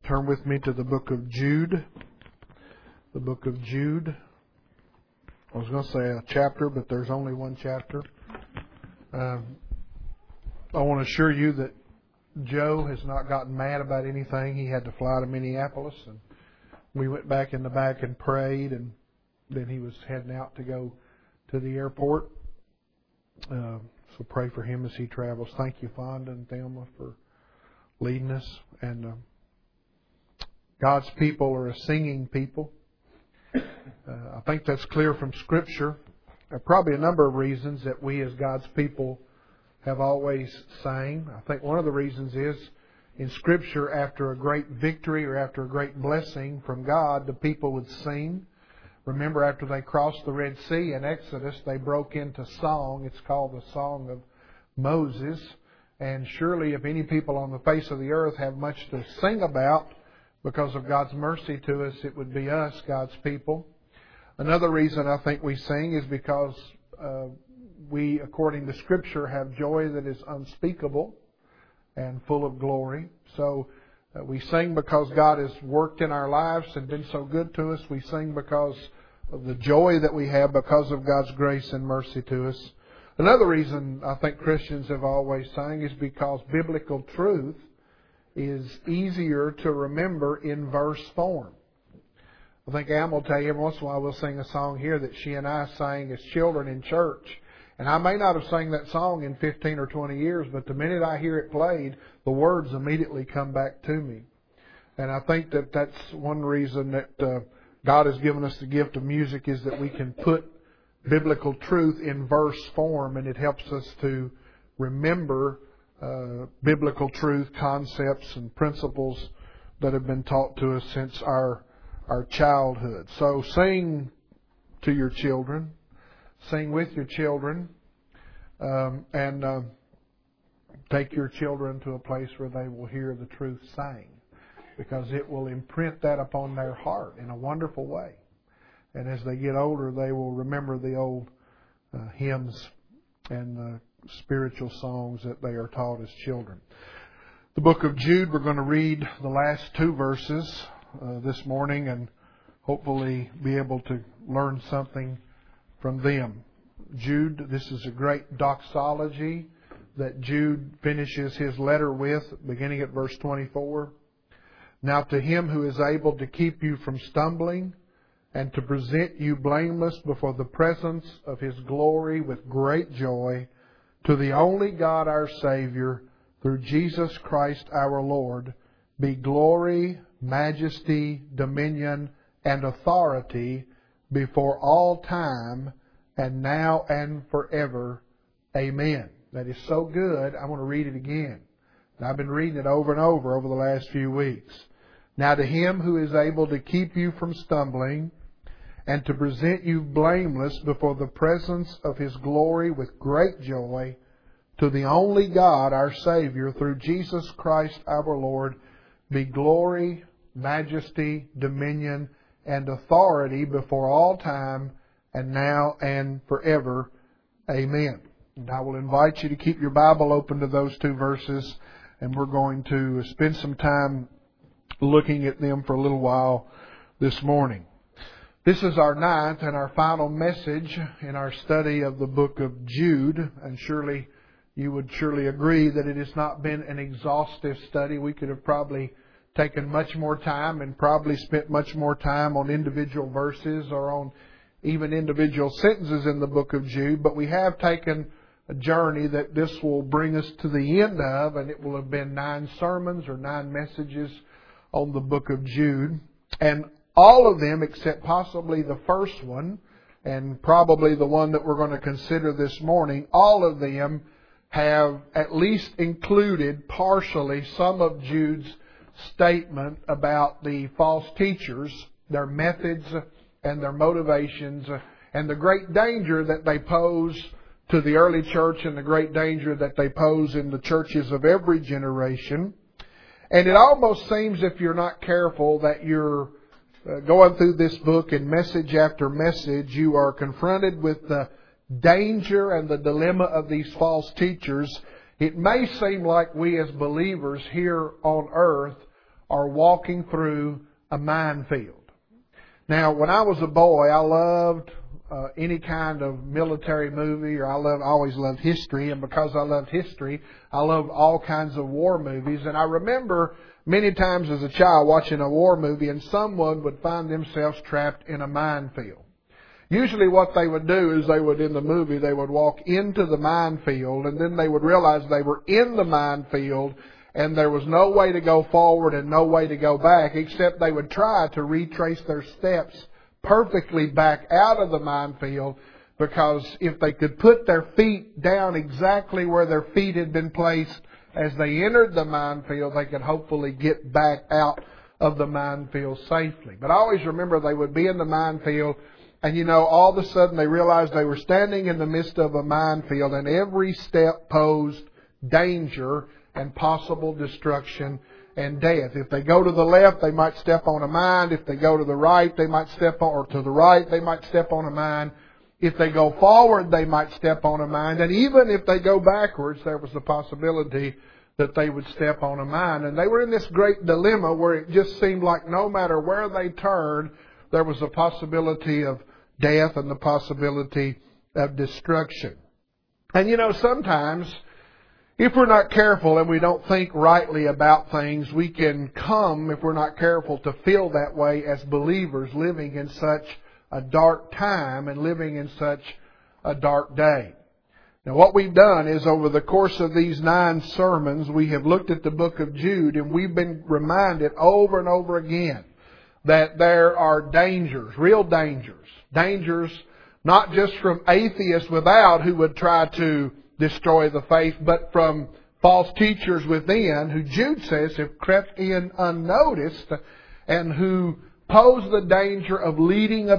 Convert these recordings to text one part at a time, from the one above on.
turn with me to the book of Jude. The book of Jude. I was going to say a chapter, but there's only one chapter. I want to assure you that Joe has not gotten mad about anything. He had to fly to Minneapolis, and we went back in the back and prayed, and then he was heading out to go to the airport. So pray for him as he travels. Thank you, Fonda and Thelma, for leading us. And God's people are a singing people. I think that's clear from Scripture. There are probably a number of reasons that we as God's people have always sang. I think one of the reasons is in Scripture, after a great victory or after a great blessing from God, the people would sing. Remember, after they crossed the Red Sea in Exodus, they broke into song. It's called the Song of Moses. And surely if any people on the face of the earth have much to sing about because of God's mercy to us, it would be us, God's people. Another reason I think we sing is because we, according to Scripture, have joy that is unspeakable and full of glory. So we sing because God has worked in our lives and been so good to us. We sing because of the joy that we have because of God's grace and mercy to us. Another reason I think Christians have always sang is because biblical truth is easier to remember in verse form. I think Ann will tell you every once in a while we'll sing a song here that she and I sang as children in church. And I may not have sang that song in 15 or 20 years, but the minute I hear it played, the words immediately come back to me. And I think that that's one reason that God has given us the gift of music, is that we can put biblical truth in verse form, and it helps us to remember biblical truth, concepts and principles that have been taught to us since our childhood. So sing to your children, sing with your children, and take your children to a place where they will hear the truth sang, because it will imprint that upon their heart in a wonderful way. And as they get older, they will remember the old hymns and the spiritual songs that they are taught as children. The book of Jude, we're going to read the last two verses this morning and hopefully be able to learn something from them. Jude, this is a great doxology that Jude finishes his letter with, beginning at verse 24. Now to Him who is able to keep you from stumbling and to present you blameless before the presence of His glory with great joy, to the only God our Savior, through Jesus Christ our Lord, be glory, majesty, dominion, and authority before all time, and now and forever. Amen. That is so good, I want to read it again. And I've been reading it over and over the last few weeks. Now to Him who is able to keep you from stumbling and to present you blameless before the presence of His glory with great joy, to the only God our Savior, through Jesus Christ our Lord, be glory, majesty, dominion, and authority before all time, and now and forever. Amen. And I will invite you to keep your Bible open to those two verses, and we're going to spend some time looking at them for a little while this morning. This is our ninth and our final message in our study of the book of Jude, and surely you would agree that it has not been an exhaustive study. We could have probably taken much more time and probably spent much more time on individual verses or on even individual sentences in the book of Jude, but we have taken a journey that this will bring us to the end of, and it will have been 9 sermons or 9 messages on the book of Jude. And all of them, except possibly the first one, and probably the one that we're going to consider this morning, all of them have at least included partially some of Jude's statement about the false teachers, their methods and their motivations, and the great danger that they pose to the early church and the great danger that they pose in the churches of every generation. And it almost seems, if you're not careful, that you're going through this book and message after message, you are confronted with the danger and the dilemma of these false teachers. It may seem like we as believers here on earth are walking through a minefield. Now, when I was a boy, I loved any kind of military movie, or I always loved history, and because I loved history, I loved all kinds of war movies. And I remember many times as a child watching a war movie, and someone would find themselves trapped in a minefield. Usually what they would do is in the movie, they would walk into the minefield, and then they would realize they were in the minefield, and there was no way to go forward and no way to go back, except they would try to retrace their steps perfectly back out of the minefield, because if they could put their feet down exactly where their feet had been placed as they entered the minefield, they could hopefully get back out of the minefield safely. But I always remember they would be in the minefield, and all of a sudden they realized they were standing in the midst of a minefield, and every step posed danger and possible destruction and death. If they go to the left, they might step on a mine. If they go to the right, they might step on, or to the right, they might step on a mine. If they go forward, they might step on a mine. And even if they go backwards, there was the possibility that they would step on a mine. And they were in this great dilemma where it just seemed like no matter where they turned, there was a possibility of death and the possibility of destruction. And sometimes, if we're not careful and we don't think rightly about things, we can come, if we're not careful, to feel that way as believers living in such a dark time and living in such a dark day. Now, what we've done is over the course of these 9 sermons, we have looked at the book of Jude, and we've been reminded over and over again that there are dangers, real dangers. Dangers not just from atheists without who would try to destroy the faith, but from false teachers within who Jude says have crept in unnoticed and who pose the danger of leading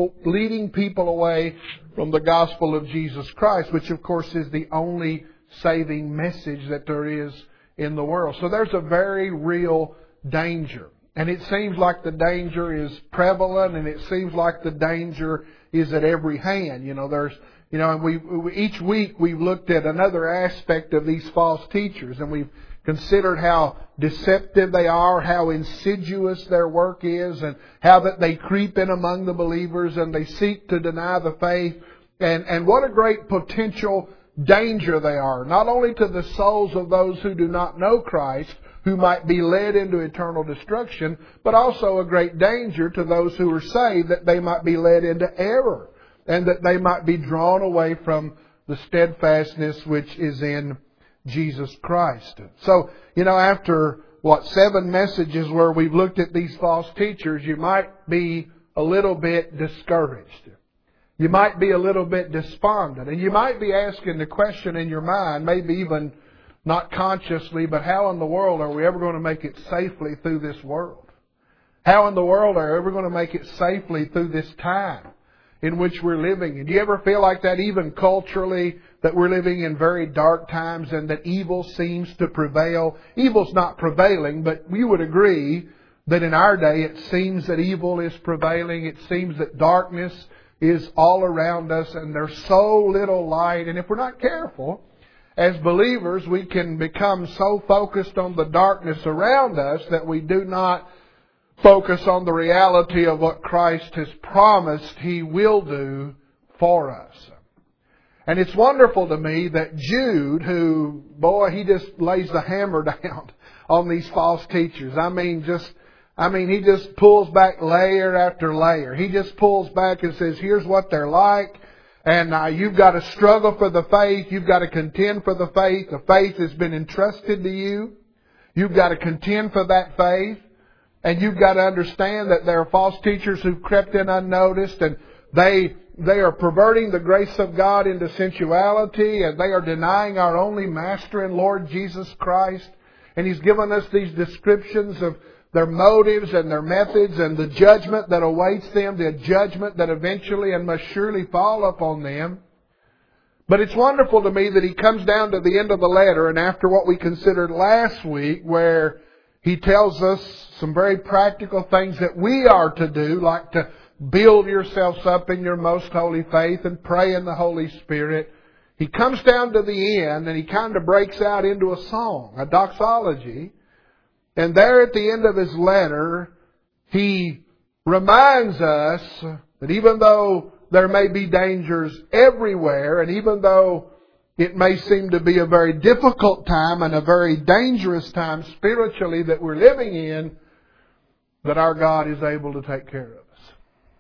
people away from the gospel of Jesus Christ, which of course is the only saving message that there is in the world. So there's a very real danger. And it seems like the danger is prevalent, and it seems like the danger is at every hand. And each week we've looked at another aspect of these false teachers, and we've considered how deceptive they are, how insidious their work is, and how that they creep in among the believers and they seek to deny the faith, and what a great potential danger they are, not only to the souls of those who do not know Christ, who might be led into eternal destruction, but also a great danger to those who are saved, that they might be led into error, and that they might be drawn away from the steadfastness which is in Jesus Christ. So, after 7 messages where we've looked at these false teachers, you might be a little bit discouraged. You might be a little bit despondent. And you might be asking the question in your mind, maybe even not consciously, but how in the world are we ever going to make it safely through this world? How in the world are we ever going to make it safely through this time in which we're living? And do you ever feel like that even culturally, that we're living in very dark times and that evil seems to prevail? Evil's not prevailing, but you would agree that in our day it seems that evil is prevailing. It seems that darkness is all around us and there's so little light. And if we're not careful, as believers, we can become so focused on the darkness around us that we do not focus on the reality of what Christ has promised He will do for us. And it's wonderful to me that Jude, who, he just lays the hammer down on these false teachers. He just pulls back layer after layer. He just pulls back and says, here's what they're like. And you've got to struggle for the faith. You've got to contend for the faith. The faith has been entrusted to you. You've got to contend for that faith. And you've got to understand that there are false teachers who've crept in unnoticed, and they are perverting the grace of God into sensuality, and they are denying our only Master and Lord Jesus Christ. And He's given us these descriptions of their motives and their methods and the judgment that awaits them, the judgment that eventually and must surely fall upon them. But it's wonderful to me that he comes down to the end of the letter, and after what we considered last week, where he tells us some very practical things that we are to do, like to build yourselves up in your most holy faith and pray in the Holy Spirit. He comes down to the end and he kind of breaks out into a song, a doxology. And there at the end of his letter, he reminds us that even though there may be dangers everywhere, and even though it may seem to be a very difficult time and a very dangerous time spiritually that we're living in, that our God is able to take care of us.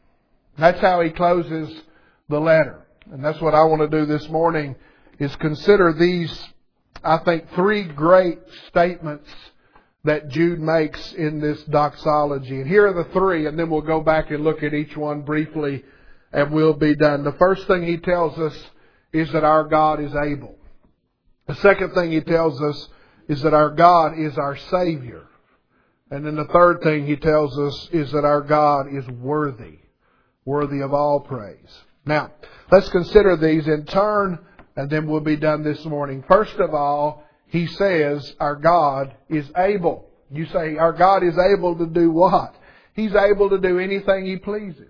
That's how he closes the letter. And that's what I want to do this morning, is consider these, I think, three great statements that Jude makes in this doxology. And here are the three, and then we'll go back and look at each one briefly, and we'll be done. The first thing he tells us is that our God is able. The second thing he tells us is that our God is our Savior. And then the third thing he tells us is that our God is worthy of all praise. Now, let's consider these in turn, and then we'll be done this morning. First of all, he says our God is able. You say, our God is able to do what? He's able to do anything He pleases.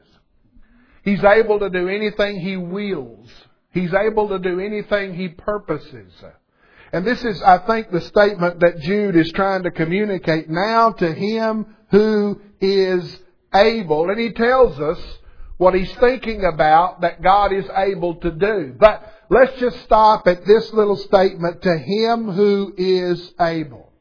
He's able to do anything He wills. He's able to do anything He purposes. And this is, I think, the statement that Jude is trying to communicate now to Him who is able. And he tells us what he's thinking about that God is able to do. But let's just stop at this little statement, to Him who is able.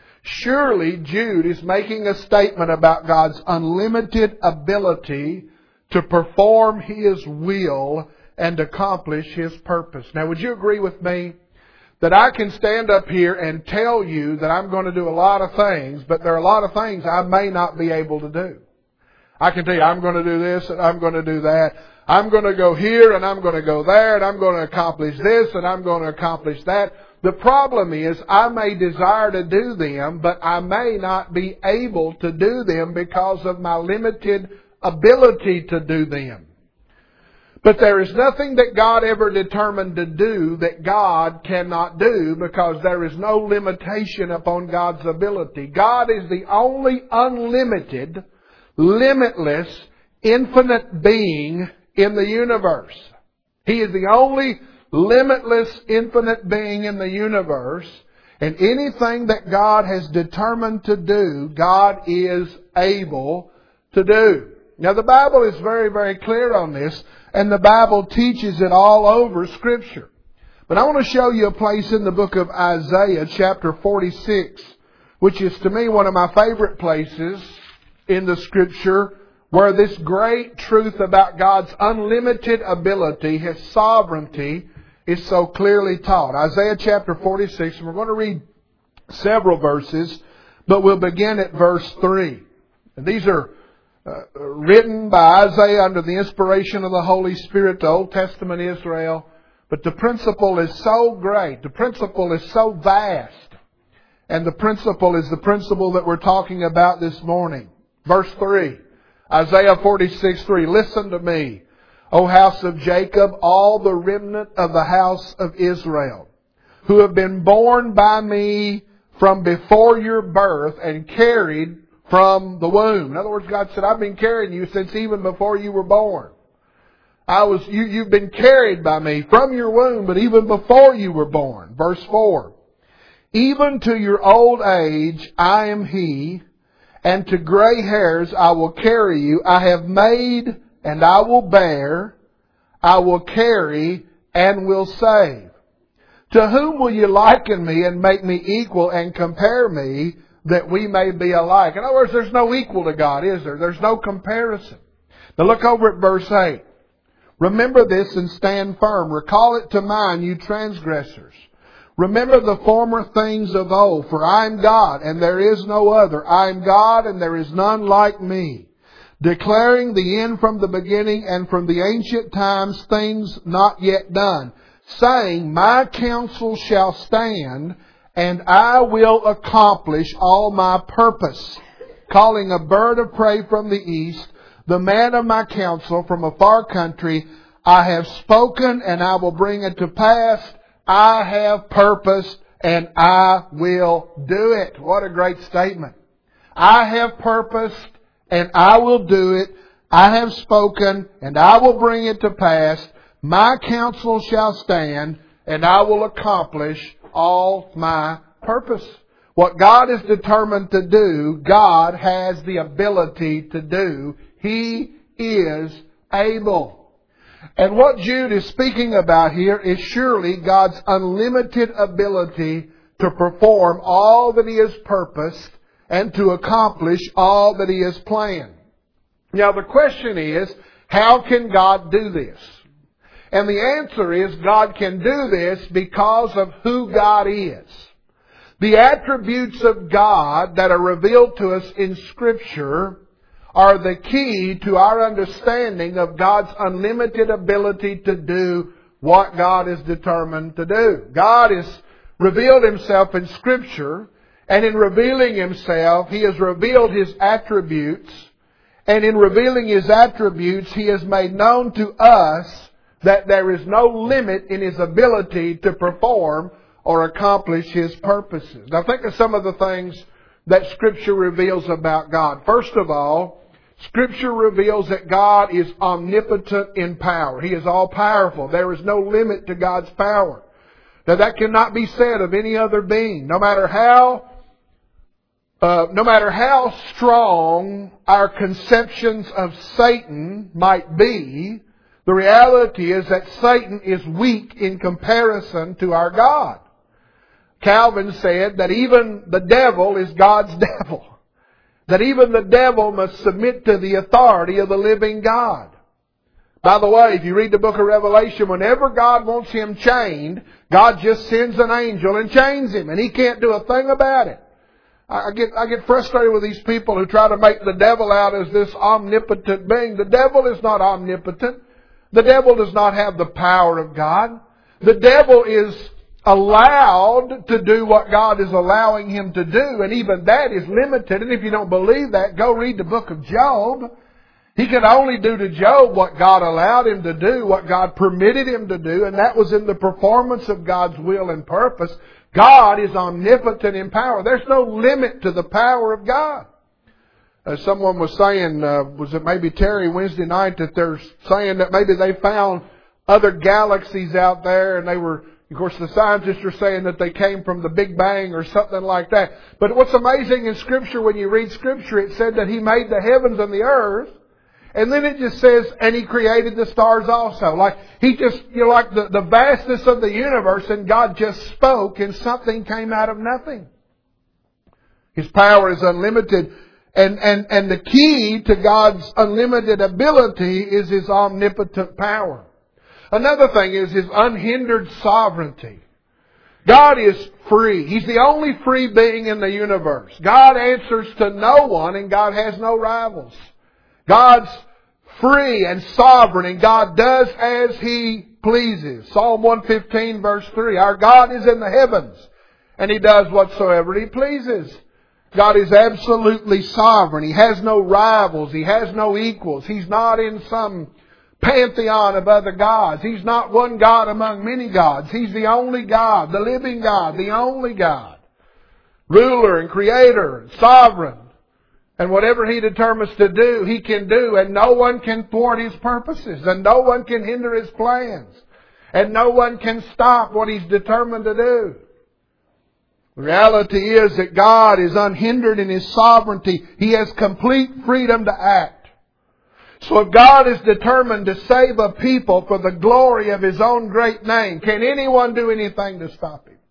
Surely Jude is making a statement about God's unlimited ability to perform His will and accomplish His purpose. Now, would you agree with me that I can stand up here and tell you that I'm going to do a lot of things, but there are a lot of things I may not be able to do? I can tell you, I'm going to do this and I'm going to do that. I'm going to go here and I'm going to go there and I'm going to accomplish this and I'm going to accomplish that. The problem is I may desire to do them, but I may not be able to do them because of my limited ability to do them. But there is nothing that God ever determined to do that God cannot do, because there is no limitation upon God's ability. God is the only unlimited, limitless, infinite being in the universe. He is the only limitless, infinite being in the universe. And anything that God has determined to do, God is able to do. Now, the Bible is very, very clear on this, and the Bible teaches it all over Scripture. But I want to show you a place in the book of Isaiah, chapter 46, which is to me one of my favorite places in the Scripture, where this great truth about God's unlimited ability, His sovereignty, is so clearly taught. Isaiah chapter 46, and we're going to read several verses, but we'll begin at verse 3. And these are written by Isaiah under the inspiration of the Holy Spirit to Old Testament Israel. But the principle is so great. The principle is so vast. And the principle is the principle that we're talking about this morning. Verse 3. Isaiah 46:3. Listen to me, O house of Jacob, all the remnant of the house of Israel, who have been born by me from before your birth and carried from the womb. In other words, God said, I've been carrying you since even before you were born. You've been carried by me from your womb, but even before you were born. Verse 4. Even to your old age I am He, and to gray hairs I will carry you. I have made and I will bear. I will carry and will save. To whom will you liken me and make me equal and compare me, that we may be alike? In other words, there's no equal to God, is there? There's no comparison. Now look over at verse 8. Remember this and stand firm. Recall it to mind, you transgressors. Remember the former things of old, for I am God and there is no other. I am God and there is none like me, declaring the end from the beginning and from the ancient times things not yet done, saying, my counsel shall stand, and I will accomplish all my purpose. Calling a bird of prey from the east, the man of my counsel from a far country, I have spoken and I will bring it to pass. I have purposed and I will do it. What a great statement. I have purposed and I will do it. I have spoken and I will bring it to pass. My counsel shall stand and I will accomplish all my purpose. What God is determined to do, God has the ability to do. He is able. And what Jude is speaking about here is surely God's unlimited ability to perform all that He has purposed and to accomplish all that He has planned. Now the question is, how can God do this? And the answer is, God can do this because of who God is. The attributes of God that are revealed to us in Scripture are the key to our understanding of God's unlimited ability to do what God is determined to do. God has revealed Himself in Scripture, and in revealing Himself, He has revealed His attributes, and in revealing His attributes, He has made known to us that there is no limit in His ability to perform or accomplish His purposes. Now think of some of the things that Scripture reveals about God. First of all, Scripture reveals that God is omnipotent in power. He is all-powerful. There is no limit to God's power. Now that cannot be said of any other being. No matter how strong our conceptions of Satan might be, the reality is that Satan is weak in comparison to our God. Calvin said that even the devil is God's devil. That even the devil must submit to the authority of the living God. By the way, if you read the book of Revelation, whenever God wants him chained, God just sends an angel and chains him, and he can't do a thing about it. I get frustrated with these people who try to make the devil out as this omnipotent being. The devil is not omnipotent. The devil does not have the power of God. The devil is allowed to do what God is allowing him to do, and even that is limited. And if you don't believe that, go read the book of Job. He could only do to Job what God allowed him to do, what God permitted him to do, and that was in the performance of God's will and purpose. God is omnipotent in power. There's no limit to the power of God. Someone was saying, was it maybe Terry Wednesday night, that they're saying that maybe they found other galaxies out there, and they were, of course, the scientists are saying that they came from the Big Bang or something like that. But what's amazing in Scripture, when you read Scripture, it said that He made the heavens and the earth. And then it just says, and He created the stars also. Like, He just, like the vastness of the universe, and God just spoke and something came out of nothing. His power is unlimited. And the key to God's unlimited ability is His omnipotent power. Another thing is His unhindered sovereignty. God is free. He's the only free being in the universe. God answers to no one, and God has no rivals. God's free and sovereign, and God does as He pleases. Psalm 115 verse 3. Our God is in the heavens, and He does whatsoever He pleases. God is absolutely sovereign. He has no rivals. He has no equals. He's not in some pantheon of other gods. He's not one God among many gods. He's the only God, the living God, the only God. Ruler and creator and sovereign. And whatever He determines to do, He can do. And no one can thwart His purposes. And no one can hinder His plans. And no one can stop what He's determined to do. The reality is that God is unhindered in His sovereignty. He has complete freedom to act. So if God is determined to save a people for the glory of His own great name, can anyone do anything to stop Him?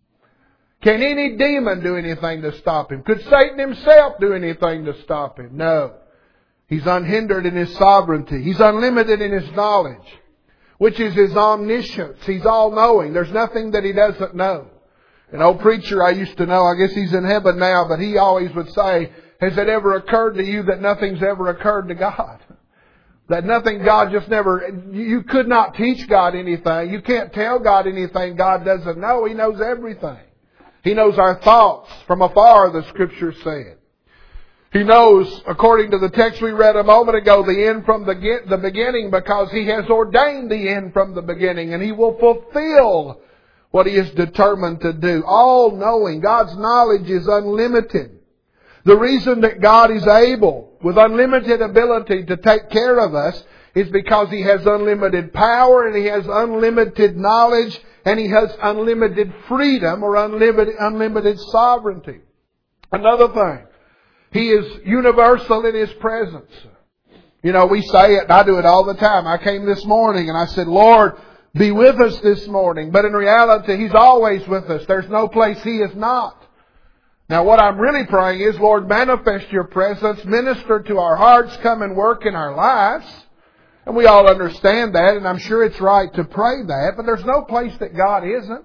Can any demon do anything to stop Him? Could Satan himself do anything to stop Him? No. He's unhindered in His sovereignty. He's unlimited in His knowledge, which is His omniscience. He's all-knowing. There's nothing that He doesn't know. An old preacher I used to know, I guess he's in heaven now, but he always would say, has it ever occurred to you that nothing's ever occurred to God? That nothing, God just never, you could not teach God anything. You can't tell God anything God doesn't know. He knows everything. He knows our thoughts from afar, the Scripture said. He knows, according to the text we read a moment ago, the end from the beginning, because He has ordained the end from the beginning, and He will fulfill what He is determined to do. All-knowing. God's knowledge is unlimited. The reason that God is able, with unlimited ability, to take care of us is because He has unlimited power, and He has unlimited knowledge, And He has unlimited freedom or unlimited sovereignty. Another thing, He is universal in His presence. You know, we say it, and I do it all the time. I came this morning and I said, Lord, be with us this morning. But in reality, He's always with us. There's no place He is not. Now what I'm really praying is, Lord, manifest Your presence, minister to our hearts, come and work in our lives. And we all understand that, and I'm sure it's right to pray that, but there's no place that God isn't.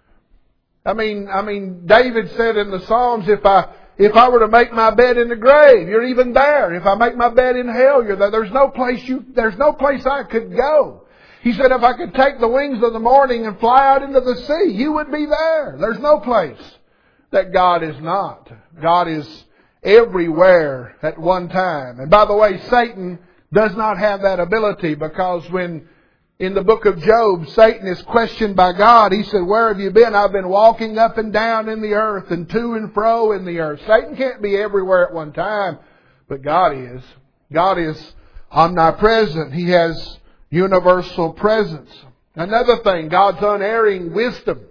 I mean, David said in the Psalms, if I were to make my bed in the grave, You're even there. If I make my bed in hell, You're there. There's no place I could go. He said, if I could take the wings of the morning and fly out into the sea, You would be there. There's no place that God is not. God is everywhere at one time. And by the way, Satan does not have that ability, because when in the book of Job, Satan is questioned by God, he said, where have you been? I've been walking up and down in the earth and to and fro in the earth. Satan can't be everywhere at one time, but God is. God is omnipresent. He has universal presence. Another thing, God's unerring wisdom.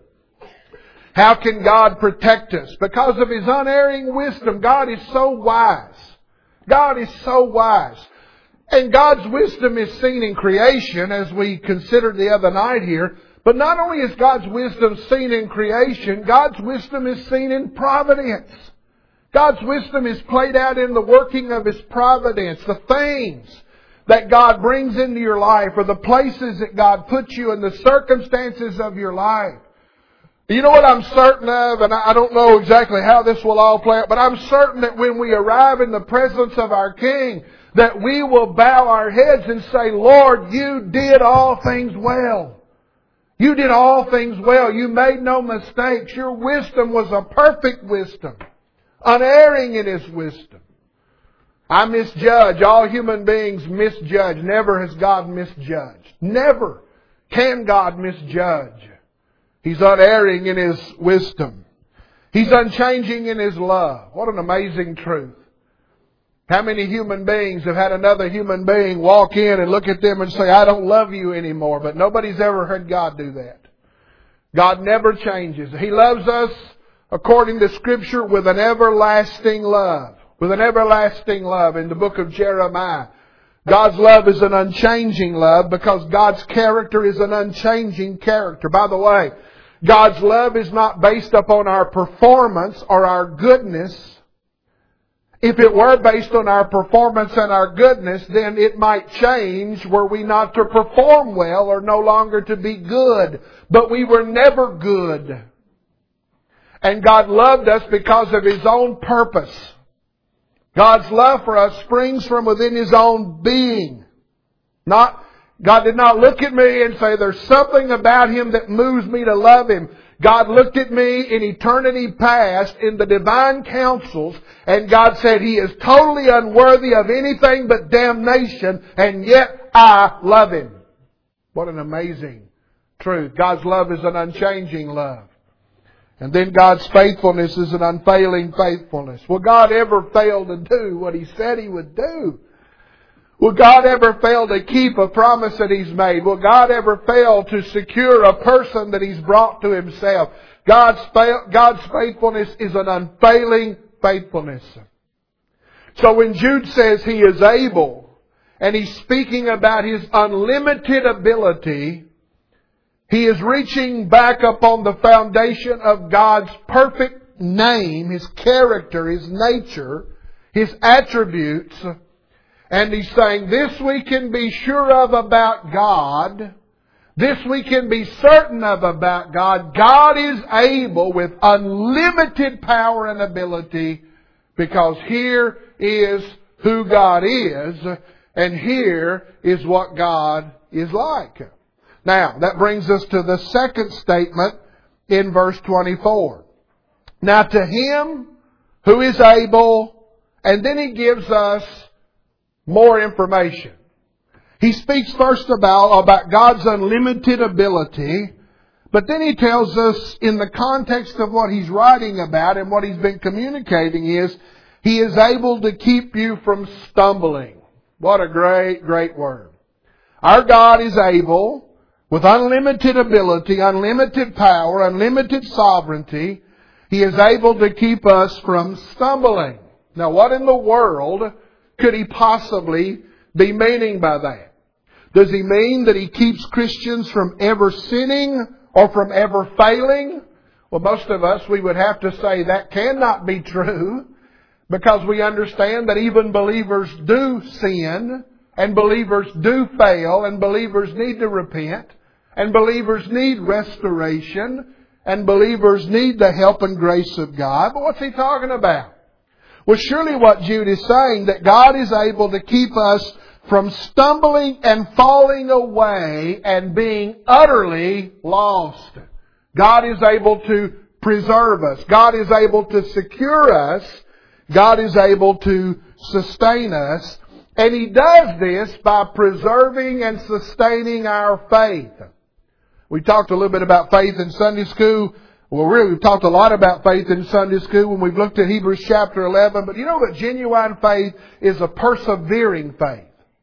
How can God protect us? Because of His unerring wisdom. God is so wise. God is so wise. And God's wisdom is seen in creation, as we considered the other night here. But not only is God's wisdom seen in creation, God's wisdom is seen in providence. God's wisdom is played out in the working of His providence. The things that God brings into your life, or the places that God puts you in, the circumstances of your life. You know what I'm certain of, and I don't know exactly how this will all play out, but I'm certain that when we arrive in the presence of our King, that we will bow our heads and say, Lord, You did all things well. You did all things well. You made no mistakes. Your wisdom was a perfect wisdom, unerring in His wisdom. I misjudge. All human beings misjudge. Never has God misjudged. Never can God misjudge. He's unerring in His wisdom. He's unchanging in His love. What an amazing truth. How many human beings have had another human being walk in and look at them and say, I don't love you anymore? But nobody's ever heard God do that. God never changes. He loves us, according to Scripture, with an everlasting love. With an everlasting love in the book of Jeremiah. God's love is an unchanging love, because God's character is an unchanging character. By the way, God's love is not based upon our performance or our goodness. If it were based on our performance and our goodness, then it might change were we not to perform well or no longer to be good. But we were never good. And God loved us because of His own purpose. God's love for us springs from within His own being. God did not look at me and say, there's something about Him that moves me to love Him. God looked at me in eternity past in the divine counsels, and God said, He is totally unworthy of anything but damnation, and yet I love Him. What an amazing truth. God's love is an unchanging love. And then God's faithfulness is an unfailing faithfulness. Will God ever fail to do what He said He would do? Will God ever fail to keep a promise that He's made? Will God ever fail to secure a person that He's brought to Himself? God's faithfulness is an unfailing faithfulness. So when Jude says He is able, and he's speaking about His unlimited ability, he is reaching back upon the foundation of God's perfect name, His character, His nature, His attributes. And he's saying, this we can be sure of about God. This we can be certain of about God. God is able with unlimited power and ability, because here is who God is, and here is what God is like. Now, that brings us to the second statement in verse 24. Now to Him who is able, and then he gives us more information. He speaks first about God's unlimited ability, but then he tells us in the context of what he's writing about and what he's been communicating is, He is able to keep you from stumbling. What a great, great word. Our God is able with unlimited ability, unlimited power, unlimited sovereignty, He is able to keep us from stumbling. Now, what in the world could He possibly be meaning by that? Does He mean that He keeps Christians from ever sinning or from ever failing? Well, most of us, we would have to say that cannot be true, because we understand that even believers do sin, and believers do fail, and believers need to repent, and believers need restoration, and believers need the help and grace of God. But what's He talking about? Well, surely what Jude is saying, that God is able to keep us from stumbling and falling away and being utterly lost. God is able to preserve us. God is able to secure us. God is able to sustain us. And He does this by preserving and sustaining our faith. We talked a little bit about faith in Sunday school. Well, really, we've talked a lot about faith in Sunday school when we've looked at Hebrews chapter 11. But you know that genuine faith is a persevering faith.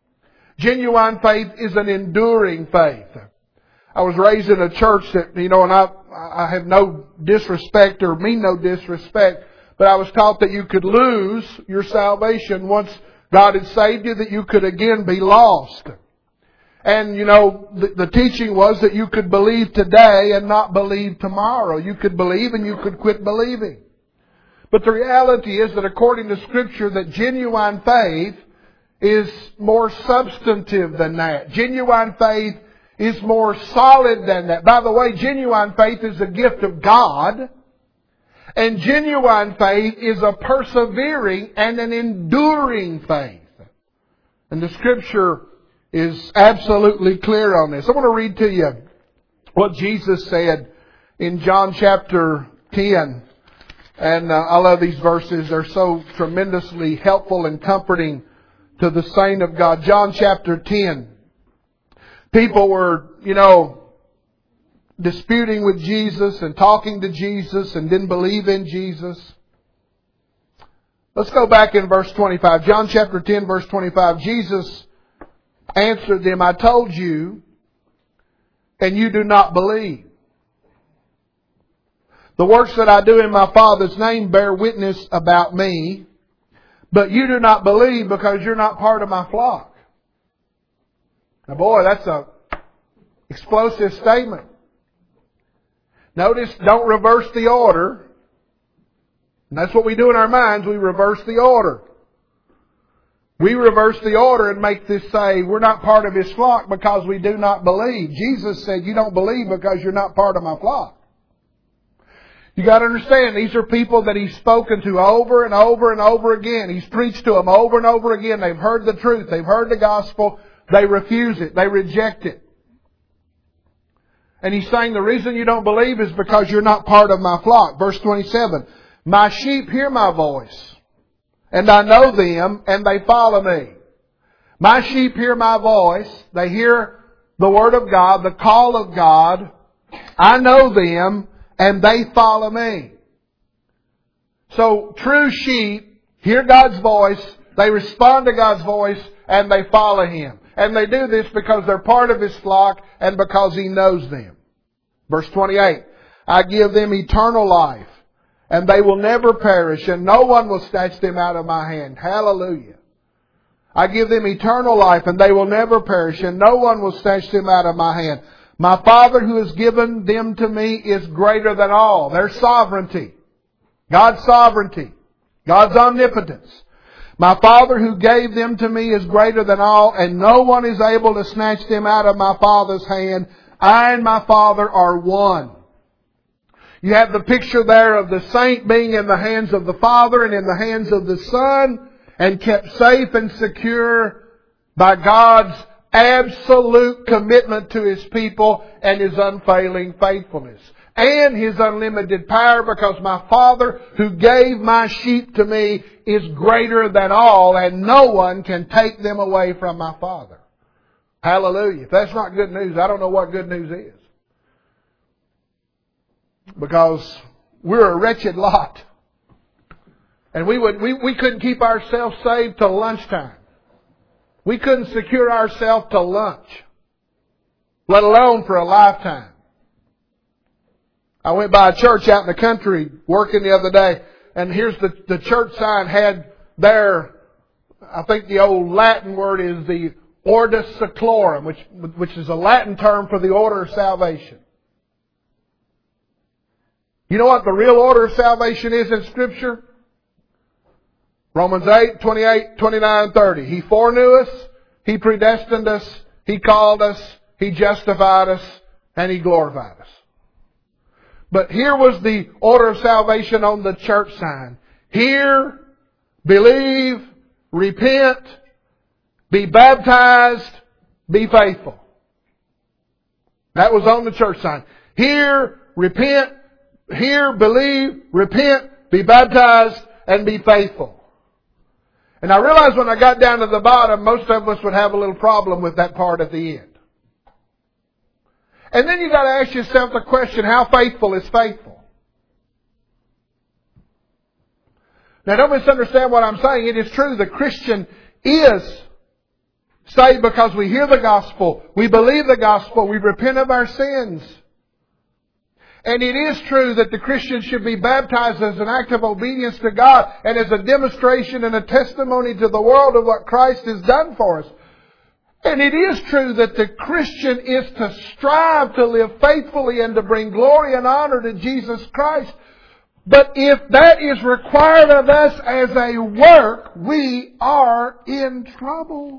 Genuine faith is an enduring faith. I was raised in a church that, and I have no disrespect or mean no disrespect, but I was taught that you could lose your salvation once God had saved you, that you could again be lost. And, the teaching was that you could believe today and not believe tomorrow. You could believe and you could quit believing. But the reality is that according to Scripture, that genuine faith is more substantive than that. Genuine faith is more solid than that. By the way, genuine faith is a gift of God. And genuine faith is a persevering and an enduring faith. And the Scripture is absolutely clear on this. I want to read to you what Jesus said in John chapter 10. And I love these verses. They're so tremendously helpful and comforting to the saint of God. John chapter 10. People were, disputing with Jesus and talking to Jesus and didn't believe in Jesus. Let's go back in verse 25. John chapter 10, verse 25. Jesus answered them, I told you, and you do not believe. The works that I do in my Father's name bear witness about me, but you do not believe because you're not part of my flock. Now boy, that's a explosive statement. Notice, don't reverse the order. And that's what we do in our minds. We reverse the order. We reverse the order and make this say, we're not part of His flock because we do not believe. Jesus said, you don't believe because you're not part of my flock. You got to understand, these are people that He's spoken to over and over and over again. He's preached to them over and over again. They've heard the truth. They've heard the gospel. They refuse it. They reject it. And He's saying the reason you don't believe is because you're not part of my flock. Verse 27. My sheep hear my voice, and I know them, and they follow me. My sheep hear my voice. They hear the Word of God, the call of God. I know them, and they follow me. So true sheep hear God's voice, they respond to God's voice, and they follow Him. And they do this because they're part of His flock and because He knows them. Verse 28, I give them eternal life, and they will never perish, and no one will snatch them out of my hand. Hallelujah. I give them eternal life, and they will never perish, and no one will snatch them out of my hand. My Father who has given them to me is greater than all. Their sovereignty. God's sovereignty. God's omnipotence. My Father who gave them to me is greater than all, and no one is able to snatch them out of my Father's hand. I and my Father are one. You have the picture there of the saint being in the hands of the Father and in the hands of the Son, and kept safe and secure by God's absolute commitment to His people and His unfailing faithfulness. And His unlimited power, because my Father who gave my sheep to me is greater than all, and no one can take them away from my Father. Hallelujah. If that's not good news, I don't know what good news is. Because we're a wretched lot. And we couldn't keep ourselves saved till lunchtime. We couldn't secure ourselves till lunch. let alone for a lifetime. I went by a church out in the country working the other day, and here's the church sign had there, I think the old Latin word is the Ordo Seclorum, which is a Latin term for the order of salvation. You know what the real order of salvation is in Scripture? Romans 8, 28, 29, 30. He foreknew us, He predestined us, He called us, He justified us, and He glorified us. But here was the order of salvation on the church sign. Hear, believe, repent, be baptized, be faithful. That was on the church sign. Hear, repent, believe, repent, be baptized, and be faithful. And I realized when I got down to the bottom, most of us would have a little problem with that part at the end. And then you've got to ask yourself the question, how faithful is faithful? Now don't misunderstand what I'm saying. It is true the Christian is saved because we hear the gospel, we believe the gospel, we repent of our sins. And it is true that the Christian should be baptized as an act of obedience to God and as a demonstration and a testimony to the world of what Christ has done for us. And it is true that the Christian is to strive to live faithfully and to bring glory and honor to Jesus Christ. But if that is required of us as a work, we are in trouble.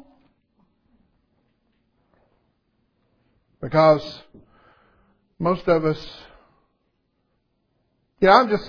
Because most of us, I'm just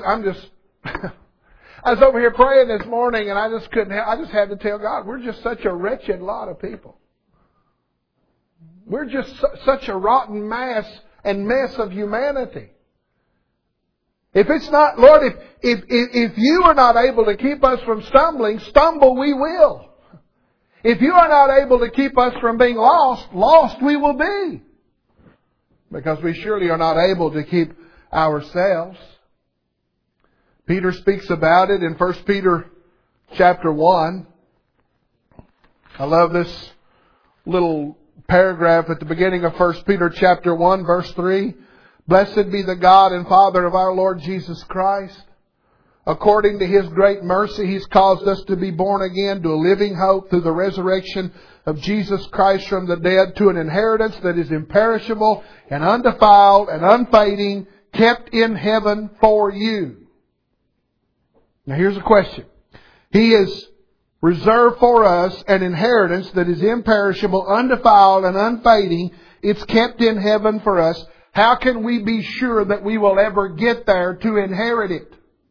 I was over here praying this morning and I just had to tell God, we're just such a wretched lot of people. We're just such a rotten mass and mess of humanity. If it's not, Lord, if you are not able to keep us from stumbling, stumble we will. If you are not able to keep us from being lost, lost we will be. Because we surely are not able to keep ourselves. Peter speaks about it in 1 Peter chapter 1. I love this little paragraph at the beginning of 1 Peter chapter 1 verse 3. Blessed be the God and Father of our Lord Jesus Christ. According to His great mercy, He's caused us to be born again to a living hope through the resurrection of Jesus Christ from the dead, to an inheritance that is imperishable and undefiled and unfading, kept in heaven for you. Now here's a question. He is reserved for us an inheritance that is imperishable, undefiled, and unfading. It's kept in heaven for us. How can we be sure that we will ever get there to inherit it?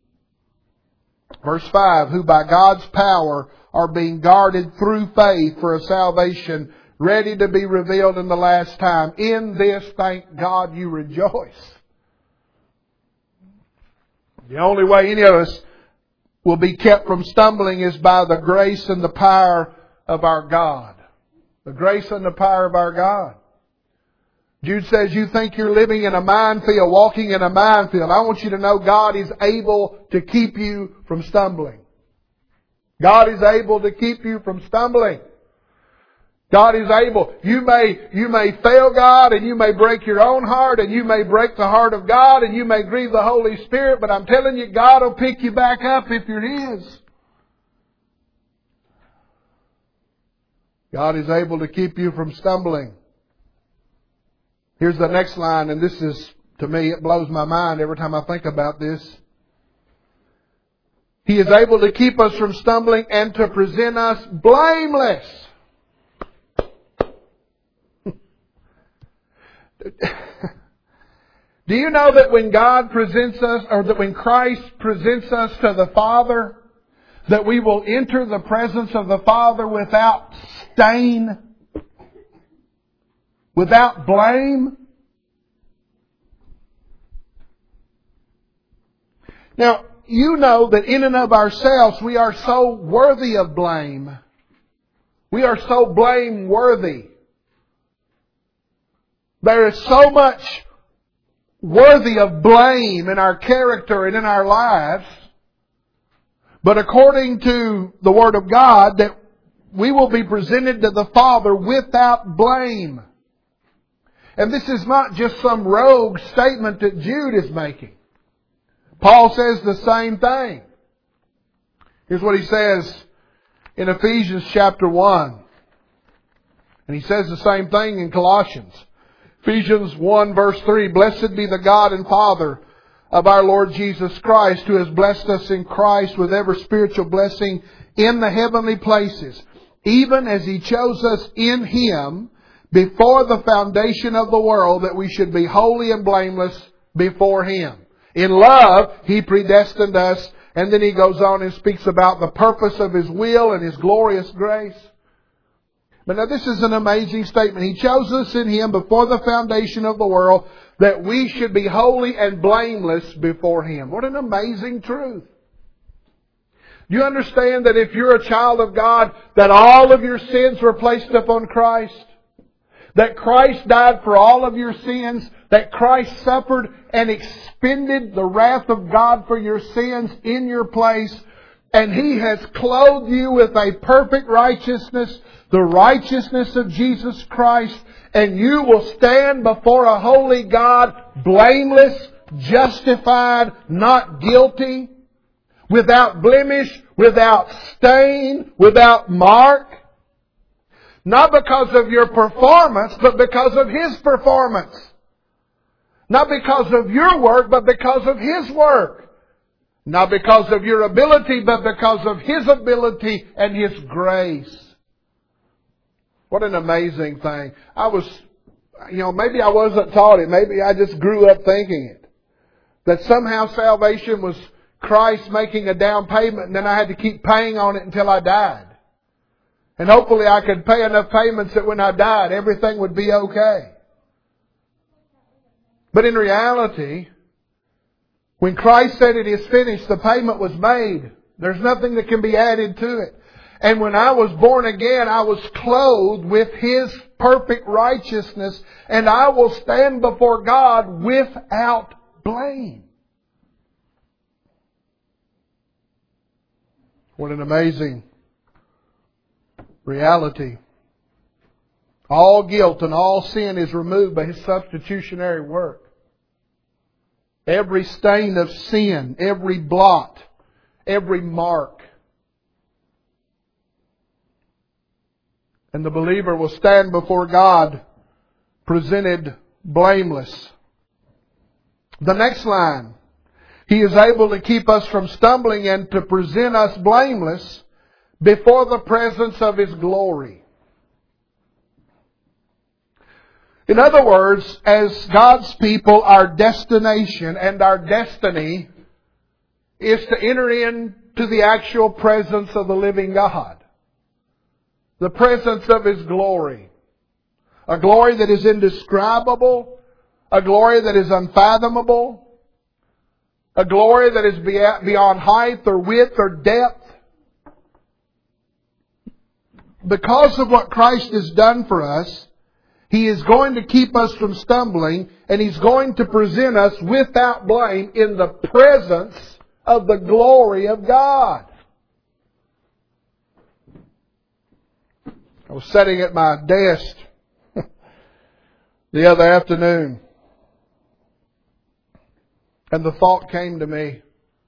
Verse 5, who by God's power are being guarded through faith for a salvation ready to be revealed in the last time. In this, thank God, you rejoice. The only way any of us will be kept from stumbling is by the grace and the power of our God. The grace and the power of our God. Jude says, you think you're living in a minefield, walking in a minefield. I want you to know God is able to keep you from stumbling. God is able to keep you from stumbling. God is able. You may fail God and you may break your own heart and you may break the heart of God and you may grieve the Holy Spirit, but I'm telling you, God will pick you back up if you're His. God is able to keep you from stumbling. Here's the next line, and this is, to me, it blows my mind every time I think about this. He is able to keep us from stumbling and to present us blameless. Do you know that when God presents us, or that when Christ presents us to the Father, that we will enter the presence of the Father without stain, without blame? Now, you know that in and of ourselves we are so worthy of blame. We are so blameworthy. There is so much worthy of blame in our character and in our lives. But according to the Word of God, that we will be presented to the Father without blame. And this is not just some rogue statement that Jude is making. Paul says the same thing. Here's what he says in Ephesians chapter 1. And he says the same thing in Colossians. Ephesians 1 verse 3, Blessed be the God and Father of our Lord Jesus Christ, who has blessed us in Christ with every spiritual blessing in the heavenly places, even as He chose us in Him before the foundation of the world, that we should be holy and blameless before Him. In love, He predestined us. And then he goes on and speaks about the purpose of His will and His glorious grace. But now this is an amazing statement. He chose us in Him before the foundation of the world, that we should be holy and blameless before Him. What an amazing truth. Do you understand that if you're a child of God, that all of your sins were placed upon Christ? That Christ died for all of your sins? That Christ suffered and expended the wrath of God for your sins in your place? And He has clothed you with a perfect righteousness, the righteousness of Jesus Christ. And you will stand before a holy God, blameless, justified, not guilty, without blemish, without stain, without mark. Not because of your performance, but because of His performance. Not because of your work, but because of His work. Not because of your ability, but because of His ability and His grace. What an amazing thing. Maybe I wasn't taught it. Maybe I just grew up thinking it. That somehow salvation was Christ making a down payment and then I had to keep paying on it until I died. And hopefully I could pay enough payments that when I died, everything would be okay. But in reality, when Christ said it is finished, the payment was made. There's nothing that can be added to it. And when I was born again, I was clothed with His perfect righteousness, and I will stand before God without blame. What an amazing reality. All guilt and all sin is removed by His substitutionary work. Every stain of sin, every blot, every mark. And the believer will stand before God presented blameless. The next line. He is able to keep us from stumbling and to present us blameless before the presence of His glory. In other words, as God's people, our destination and our destiny is to enter into the actual presence of the living God. The presence of His glory. A glory that is indescribable. A glory that is unfathomable. A glory that is beyond height or width or depth. Because of what Christ has done for us, He is going to keep us from stumbling, and He's going to present us without blame in the presence of the glory of God. I was sitting at my desk the other afternoon, and the thought came to me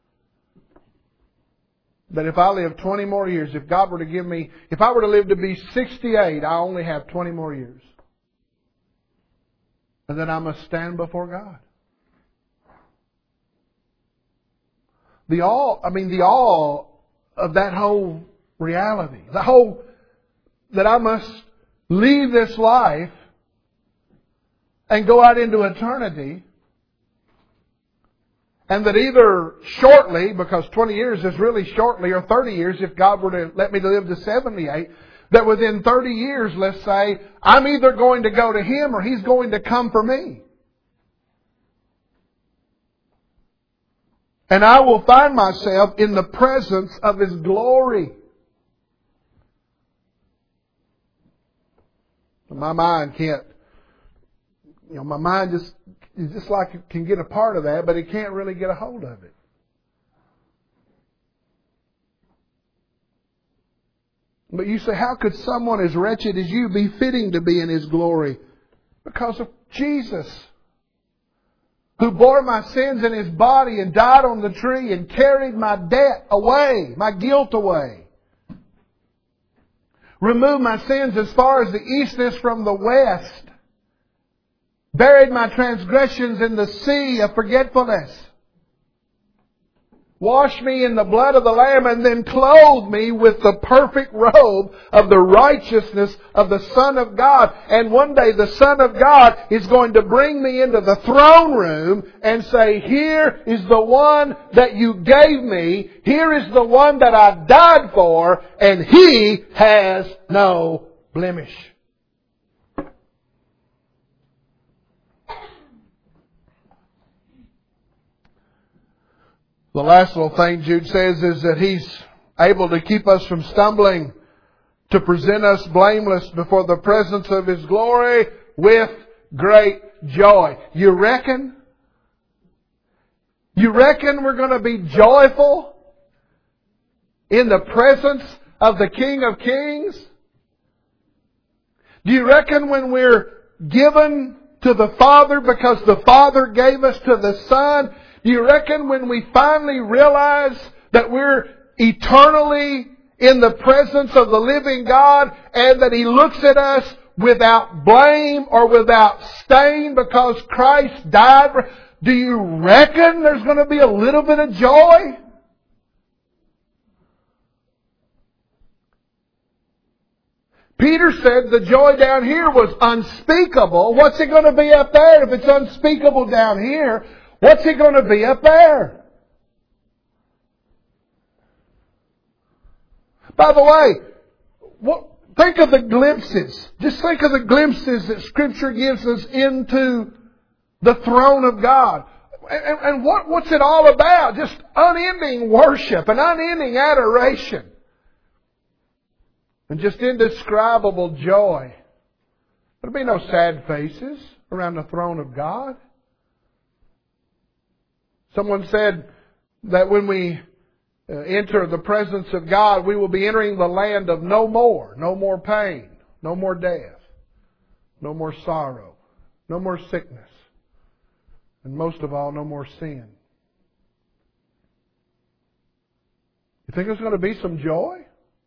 that if I live 20 more years, if God were to give me, if I were to live to be 68, I only have 20 more years. And then I must stand before God. The awe of that whole reality. That I must leave this life and go out into eternity. And that either shortly, because 20 years is really shortly, or 30 years if God were to let me live to 78, that within 30 years, let's say, I'm either going to go to Him or He's going to come for me. And I will find myself in the presence of His glory. My mind can't, my mind just like it can get a part of that, but it can't really get a hold of it. But you say, how could someone as wretched as you be fitting to be in His glory? Because of Jesus, who bore my sins in His body and died on the tree and carried my debt away, my guilt away. Removed my sins as far as the east is from the west. Buried my transgressions in the sea of forgetfulness. Washed me in the blood of the Lamb and then clothed me with the perfect robe of the righteousness of the Son of God. And one day the Son of God is going to bring me into the throne room and say, here is the one that you gave me. Here is the one that I died for. And He has no blemish. The last little thing Jude says is that He's able to keep us from stumbling, to present us blameless before the presence of His glory with great joy. You reckon? You reckon we're going to be joyful in the presence of the King of Kings? Do you reckon when we're given to the Father because the Father gave us to the Son, do you reckon when we finally realize that we're eternally in the presence of the living God and that He looks at us without blame or without stain because Christ died, do you reckon there's going to be a little bit of joy? Peter said the joy down here was unspeakable. What's it going to be up there if it's unspeakable down here? What's it going to be up there? By the way, think of the glimpses. Just think of the glimpses that Scripture gives us into the throne of God. And what's it all about? Just unending worship and unending adoration. And just indescribable joy. There'll be no sad faces around the throne of God. Someone said that when we enter the presence of God, we will be entering the land of no more pain, no more death, no more sorrow, no more sickness, and most of all, no more sin. You think there's going to be some joy?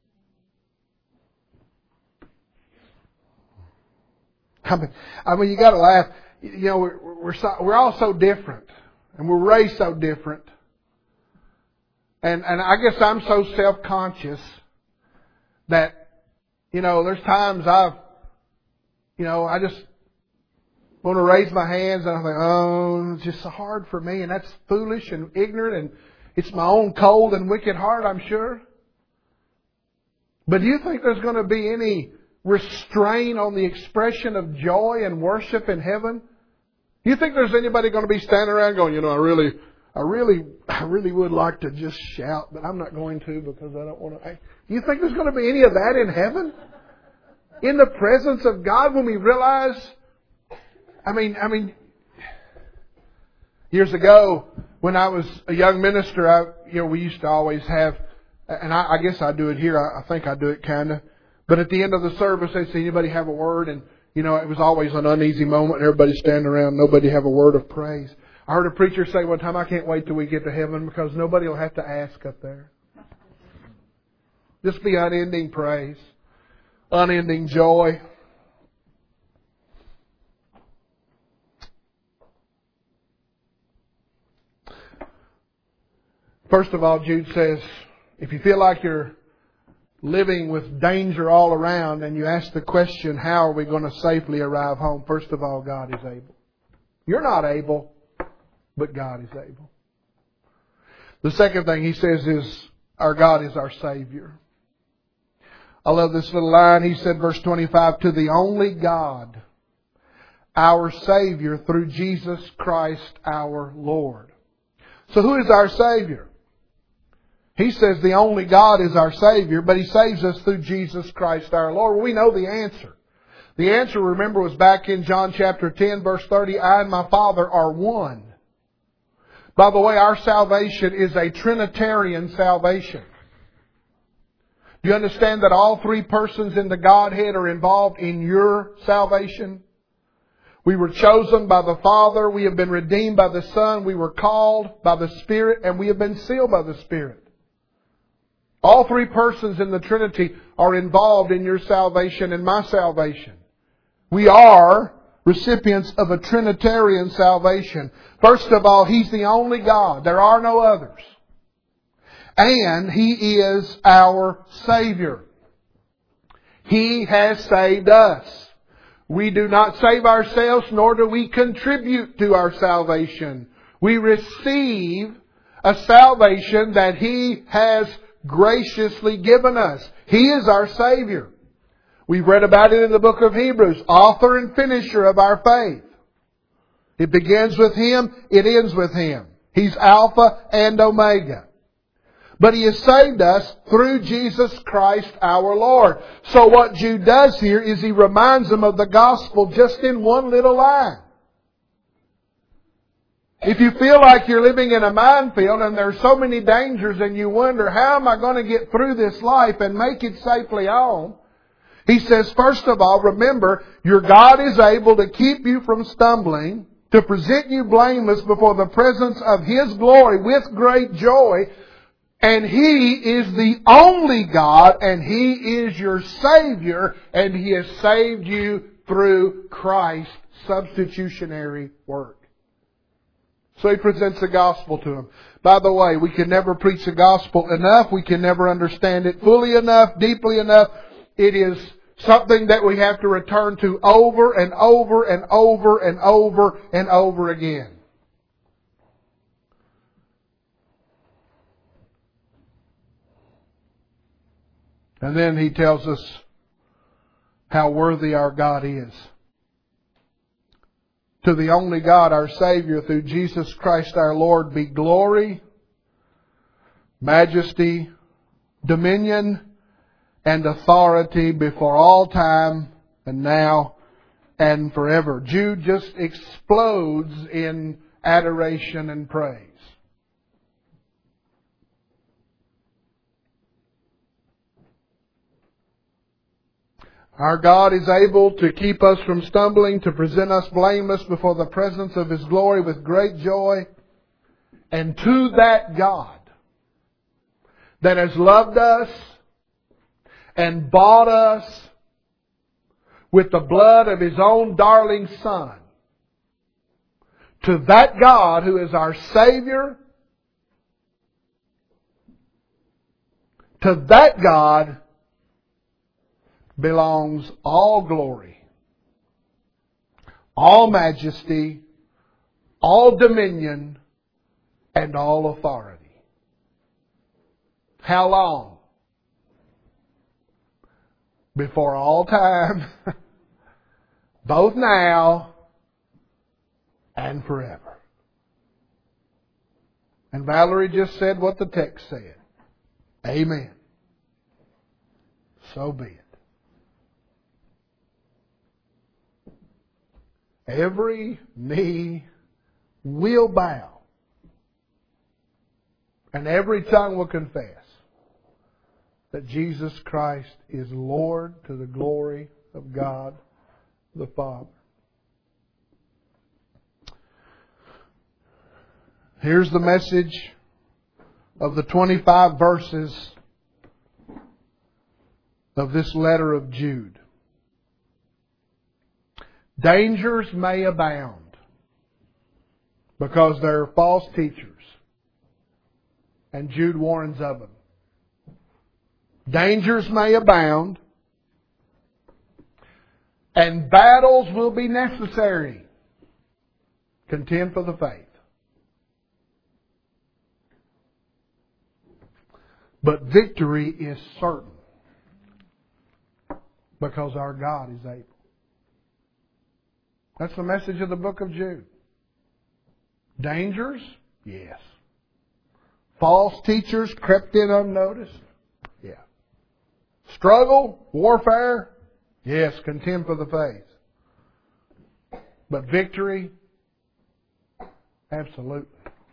I mean, you got to laugh. You know, we're all so different. And we're raised so different. And I guess I'm so self-conscious that, there's times I just want to raise my hands and I think, oh, it's just so hard for me. And that's foolish and ignorant and it's my own cold and wicked heart, I'm sure. But do you think there's going to be any restraint on the expression of joy and worship in heaven? You think there's anybody going to be standing around going, I really would like to just shout, but I'm not going to because I don't want to. You think there's going to be any of that in heaven? In the presence of God when we realize, I mean, years ago when I was a young minister, we used to always have, and I guess I do it here. I think I do it kind of. But at the end of the service, they'd say, anybody have a word? And it was always an uneasy moment. Everybody standing around. Nobody have a word of praise. I heard a preacher say one time, I can't wait till we get to heaven because nobody will have to ask up there. Just be unending praise. Unending joy. First of all, Jude says, if you feel like you're living with danger all around and you ask the question, how are we going to safely arrive home? First of all, God is able. You're not able, but God is able. The second thing he says is, our God is our Savior. I love this little line. He said, verse 25, to the only God, our Savior, through Jesus Christ our Lord. So who is our Savior? He says the only God is our Savior, but He saves us through Jesus Christ our Lord. Well, we know the answer. The answer, remember, was back in John chapter 10, verse 30. I and my Father are one. By the way, our salvation is a Trinitarian salvation. Do you understand that all three persons in the Godhead are involved in your salvation? We were chosen by the Father. We have been redeemed by the Son. We were called by the Spirit. And we have been sealed by the Spirit. All three persons in the Trinity are involved in your salvation and my salvation. We are recipients of a Trinitarian salvation. First of all, He's the only God. There are no others. And He is our Savior. He has saved us. We do not save ourselves, nor do we contribute to our salvation. We receive a salvation that He has graciously given us. He is our Savior. We've read about it in the book of Hebrews, author and finisher of our faith. It begins with Him, it ends with Him. He's Alpha and Omega. But He has saved us through Jesus Christ our Lord. So what Jude does here is he reminds them of the gospel just in one little line. If you feel like you're living in a minefield and there's so many dangers and you wonder, how am I going to get through this life and make it safely home? He says, first of all, remember, your God is able to keep you from stumbling, to present you blameless before the presence of His glory with great joy. And He is the only God, and He is your Savior, and He has saved you through Christ's substitutionary work. So He presents the gospel to them. By the way, we can never preach the gospel enough. We can never understand it fully enough, deeply enough. It is something that we have to return to over and over and over and over and over again. And then he tells us how worthy our God is. To the only God, our Savior, through Jesus Christ our Lord, be glory, majesty, dominion, and authority before all time and now and forever. Jude just explodes in adoration and praise. Our God is able to keep us from stumbling, to present us blameless before the presence of His glory with great joy. And to that God that has loved us and bought us with the blood of His own darling Son, to that God who is our Savior, to that God belongs all glory, all majesty, all dominion, and all authority. How long? Before all time, both now and forever. And Valerie just said what the text said. Amen. So be it. Every knee will bow, and every tongue will confess that Jesus Christ is Lord, to the glory of God the Father. Here's the message of the 25 verses of this letter of Jude. Dangers may abound because there are false teachers, and Jude warns of them. Dangers may abound, and battles will be necessary. Contend for the faith. But victory is certain because our God is able. That's the message of the book of Jude. Dangers? Yes. False teachers crept in unnoticed? Yeah. Struggle? Warfare? Yes. Contend for the faith. But victory? Absolutely.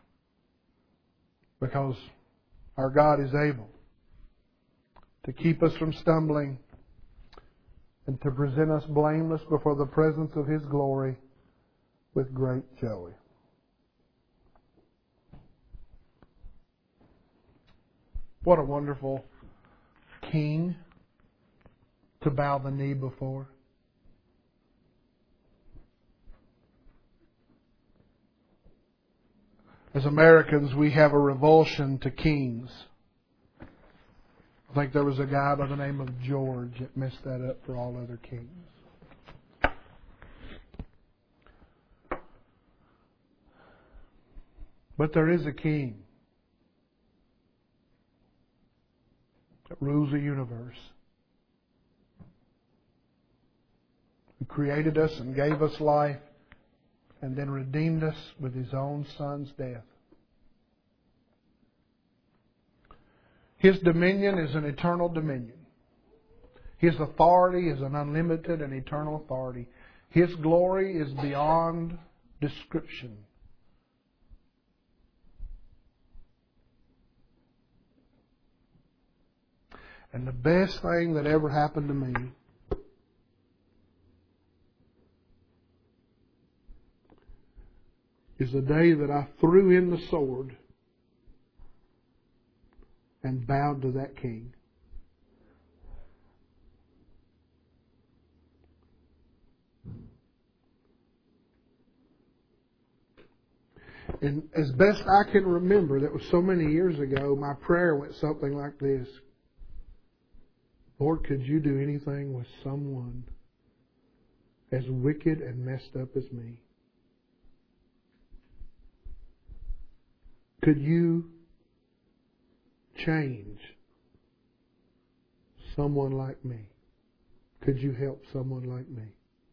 Because our God is able to keep us from stumbling and to present us blameless before the presence of His glory with great joy. What a wonderful King to bow the knee before. As Americans, we have a revulsion to kings. I think there was a guy by the name of George that messed that up for all other kings. But there is a king that rules the universe, who created us and gave us life and then redeemed us with His own Son's death. His dominion is an eternal dominion. His authority is an unlimited and eternal authority. His glory is beyond description. And the best thing that ever happened to me is the day that I threw in the sword and bowed to that King. And as best I can remember, that was so many years ago, my prayer went something like this. Lord, could you do anything with someone as wicked and messed up as me? Could you change someone like me? Could you help someone like me?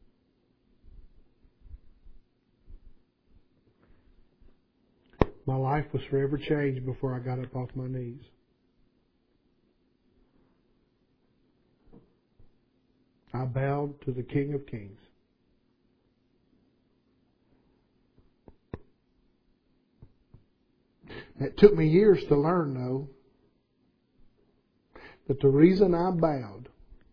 My life was forever changed before I got up off my knees. I bowed to the King of Kings. It took me years to learn, though, that the reason I bowed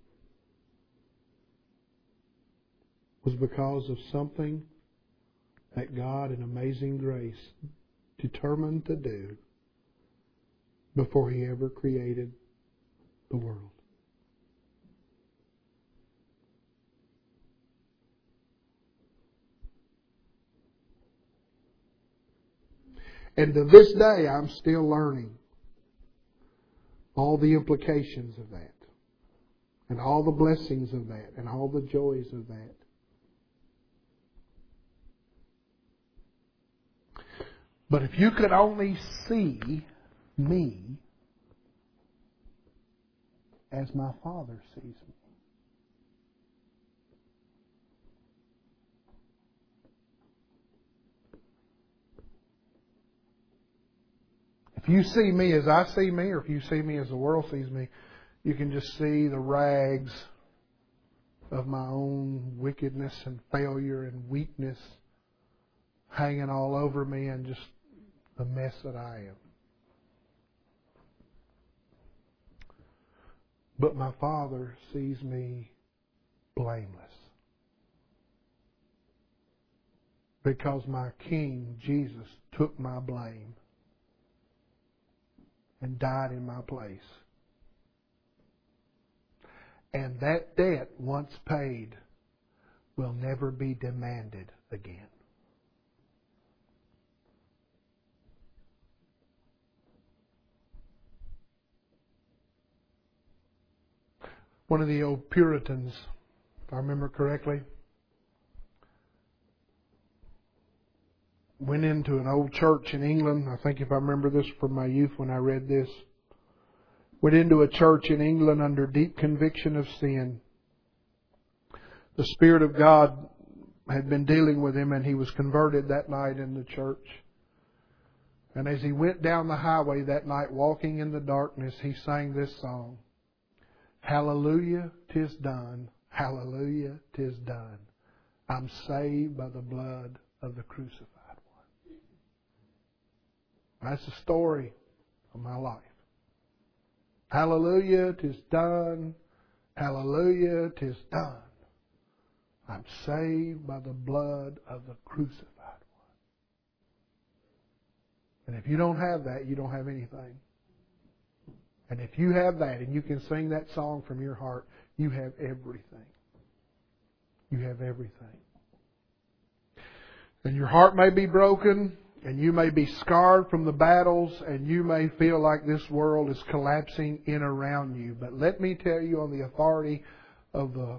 was because of something that God, in amazing grace, determined to do before He ever created the world. And to this day, I'm still learning all the implications of that, and all the blessings of that, and all the joys of that. But if you could only see me as my Father sees me. If you see me as I see me, or if you see me as the world sees me, you can just see the rags of my own wickedness and failure and weakness hanging all over me, and just the mess that I am. But my Father sees me blameless, because my King, Jesus, took my blame and died in my place. And that debt, once paid, will never be demanded again. One of the old Puritans, if I remember correctly, went into an old church in England. I think if I remember this from my youth when I read this. Went into a church in England under deep conviction of sin. The Spirit of God had been dealing with him, and he was converted that night in the church. And as he went down the highway that night, walking in the darkness, he sang this song. Hallelujah, 'tis done. Hallelujah, 'tis done. I'm saved by the blood of the crucified one. That's the story of my life. Hallelujah, 'tis done. Hallelujah, 'tis done. I'm saved by the blood of the crucified one. And if you don't have that, you don't have anything. And if you have that and you can sing that song from your heart, you have everything. You have everything. And your heart may be broken, and you may be scarred from the battles, and you may feel like this world is collapsing in around you. But let me tell you, on the authority of the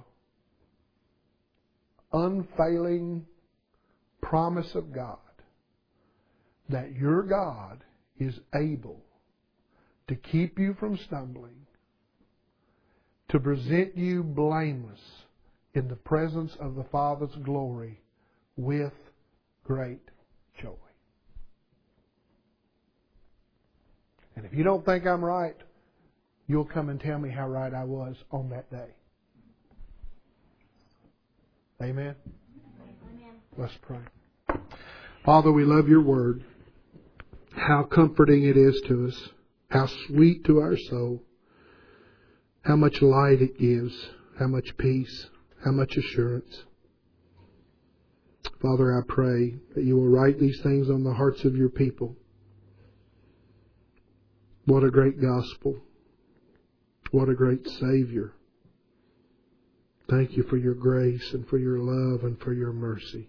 unfailing promise of God, that your God is able to keep you from stumbling, to present you blameless in the presence of the Father's glory with great joy. And if you don't think I'm right, you'll come and tell me how right I was on that day. Amen? Amen. Let's pray. Father, we love your word. How comforting it is to us. How sweet to our soul. How much light it gives. How much peace. How much assurance. Father, I pray that you will write these things on the hearts of your people. What a great gospel. What a great Savior. Thank you for your grace and for your love and for your mercy.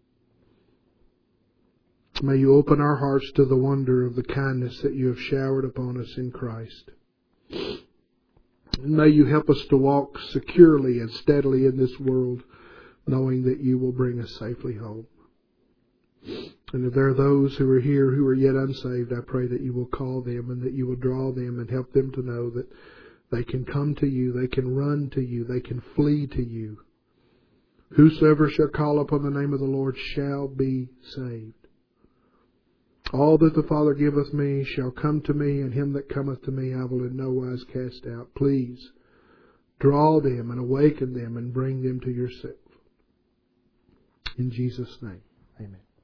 May you open our hearts to the wonder of the kindness that you have showered upon us in Christ. And may you help us to walk securely and steadily in this world, knowing that you will bring us safely home. And if there are those who are here who are yet unsaved, I pray that you will call them and that you will draw them and help them to know that they can come to you, they can run to you, they can flee to you. Whosoever shall call upon the name of the Lord shall be saved. All that the Father giveth me shall come to me, and him that cometh to me I will in no wise cast out. Please draw them and awaken them and bring them to yourself. In Jesus' name, amen.